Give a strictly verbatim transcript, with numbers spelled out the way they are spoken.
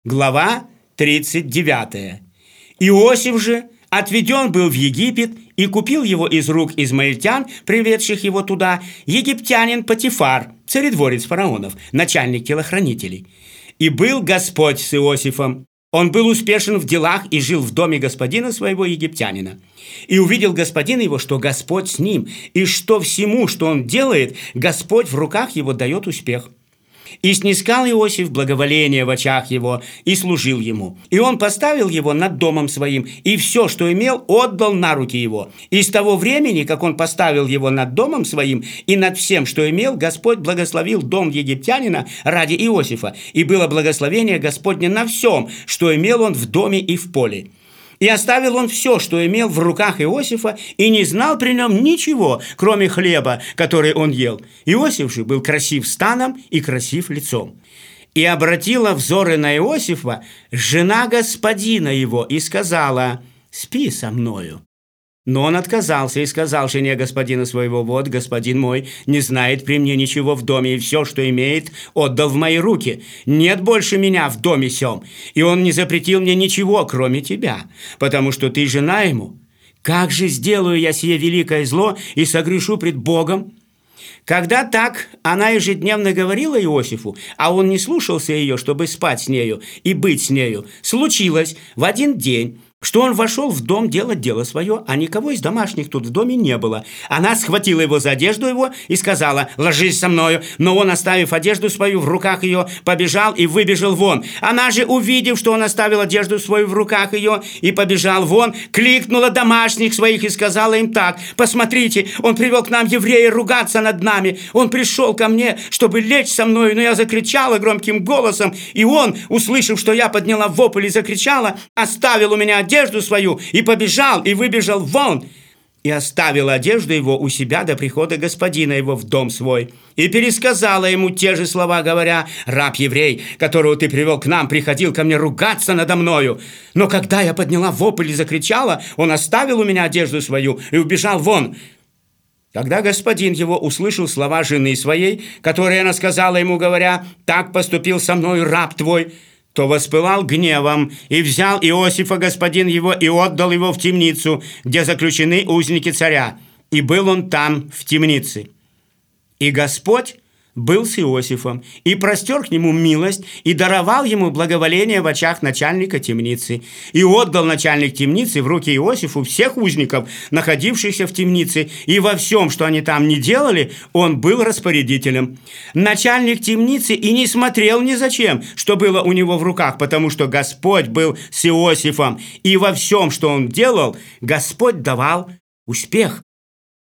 Глава тридцать девятая. Иосиф же отведен был в Египет, и купил его из рук измаильтян, приведших его туда, египтянин Потифар, царедворец фараонов, начальник телохранителей. И был Господь с Иосифом. Он был успешен в делах и жил в доме господина своего египтянина. И увидел господин его, что Господь с ним, и что всему, что он делает, Господь в руках его дает успех. И снискал Иосиф благоволение в очах его, и служил ему. И он поставил его над домом своим, и все, что имел, отдал на руки его. И с того времени, как он поставил его над домом своим, и над всем, что имел, Господь благословил дом египтянина ради Иосифа. И было благословение Господне на всем, что имел он в доме и в поле. И оставил он все, что имел в руках Иосифа, и не знал при нем ничего, кроме хлеба, который он ел. Иосиф же был красив станом и красив лицом. И обратила взоры на Иосифа жена господина его и сказала: «Спи со мною». Но он отказался и сказал жене господина своего: «Вот, господин мой не знает при мне ничего в доме, и все, что имеет, отдал в мои руки. Нет больше меня в доме сем, и он не запретил мне ничего, кроме тебя, потому что ты жена ему. Как же сделаю я сие великое зло и согрешу пред Богом?» Когда так она ежедневно говорила Иосифу, а он не слушался ее, чтобы спать с нею и быть с нею, случилось в один день, что он вошел в дом делать дело свое, а никого из домашних тут в доме не было. Она схватила его за одежду его и сказала: «Ложись со мною». Но он, оставив одежду свою в руках ее, побежал и выбежал вон. Она же, увидев, что он оставил одежду свою в руках ее и побежал вон, кликнула домашних своих и сказала им так: «Посмотрите, он привел к нам еврея ругаться над нами. Он пришел ко мне, чтобы лечь со мною, но я закричала громким голосом, и он, услышав, что я подняла вопль и закричала, оставил у меня одежду одежду свою, и побежал, и выбежал вон, и оставил одежду его у себя до прихода господина его в дом свой. И пересказала ему те же слова, говоря: «Раб еврей, которого ты привел к нам, приходил ко мне ругаться надо мною. Но когда я подняла вопль и закричала, он оставил у меня одежду свою и убежал вон». Когда господин его услышал слова жены своей, которые она сказала ему, говоря: «Так поступил со мною раб твой», то воспылал гневом, и взял Иосифа господин его и отдал его в темницу, где заключены узники царя. И был он там в темнице. И Господь был с Иосифом, и простер к нему милость, и даровал ему благоволение в очах начальника темницы. И отдал начальник темницы в руки Иосифу всех узников, находившихся в темнице, и во всем, что они там не делали, он был распорядителем. Начальник темницы и не смотрел ни зачем, что было у него в руках, потому что Господь был с Иосифом, и во всем, что он делал, Господь давал успех.